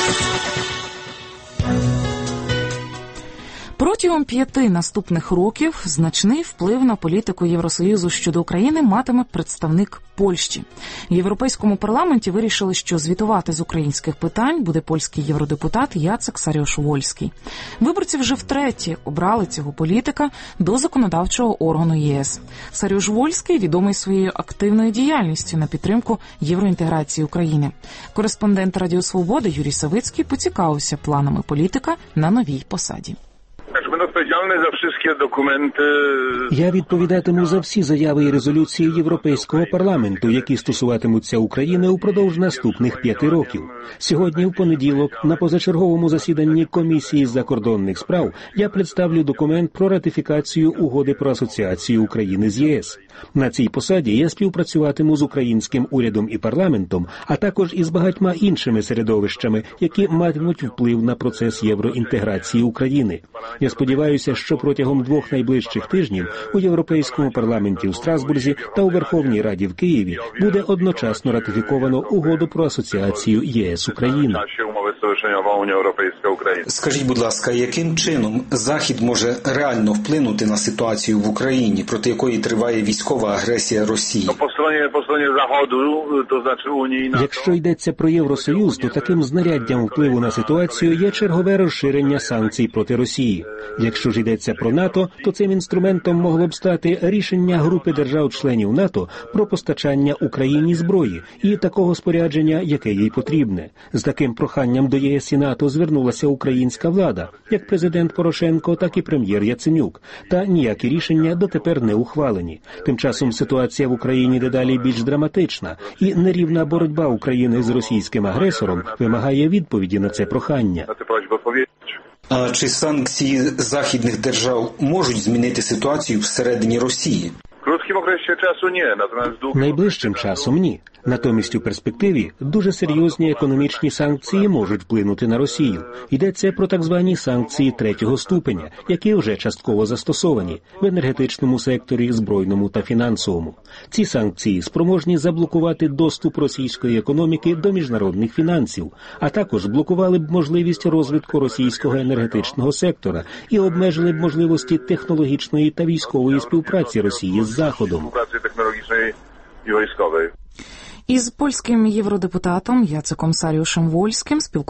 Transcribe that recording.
Протягом 5 наступних років значний вплив на політику Євросоюзу щодо України матиме представник Польщі. В Європейському парламенті вирішили, що звітувати з українських питань буде польський євродепутат Яцек Саріуш-Вольський. Виборці вже втретє обрали цього політика до законодавчого органу ЄС. Саріуш-Вольський відомий своєю активною діяльністю на підтримку євроінтеграції України. Кореспондент Радіо Свобода Юрій Савицький поцікавився планами політика на новій посаді. Я відповідатиму за всі заяви і резолюції Європейського парламенту, які стосуватимуться України упродовж наступних 5 років. Сьогодні, в понеділок, на позачерговому засіданні Комісії з закордонних справ я представлю документ про ратифікацію угоди про асоціацію України з ЄС. На цій посаді я співпрацюватиму з українським урядом і парламентом, а також із багатьма іншими середовищами, які матимуть вплив на процес євроінтеграції України. Я сподіваюся, що протягом 2 найближчих тижнів у Європейському парламенті у Страсбурзі та у Верховній Раді в Києві буде одночасно ратифіковано угоду про асоціацію ЄС-Україна. Скажіть, будь ласка, яким чином Захід може реально вплинути на ситуацію в Україні, проти якої триває військова агресія Росії? Якщо йдеться про Євросоюз, то таким знаряддям впливу на ситуацію є чергове розширення санкцій проти Росії. Якщо ж йдеться про НАТО, то цим інструментом могло б стати рішення групи держав-членів НАТО про постачання Україні зброї і такого спорядження, яке їй потрібне. З таким проханням до ЄС і НАТО звернулася українська влада, як президент Порошенко, так і прем'єр Яценюк. Та ніякі рішення дотепер не ухвалені. Тим часом ситуація в Україні дедалі більш драматична, і нерівна боротьба України з російським агресором вимагає відповіді на це прохання. А чи санкції західних держав можуть змінити ситуацію всередині Росії? Найближчим часом ні. Натомість у перспективі дуже серйозні економічні санкції можуть вплинути на Росію. Йдеться про так звані санкції 3-го ступеня, які вже частково застосовані в енергетичному секторі, збройному та фінансовому. Ці санкції спроможні заблокувати доступ російської економіки до міжнародних фінансів, а також блокували б можливість розвитку російського енергетичного сектора і обмежили б можливості технологічної та військової співпраці Росії з Заходом. Із польським євродепутатом Яцеком Саріушем-Вольським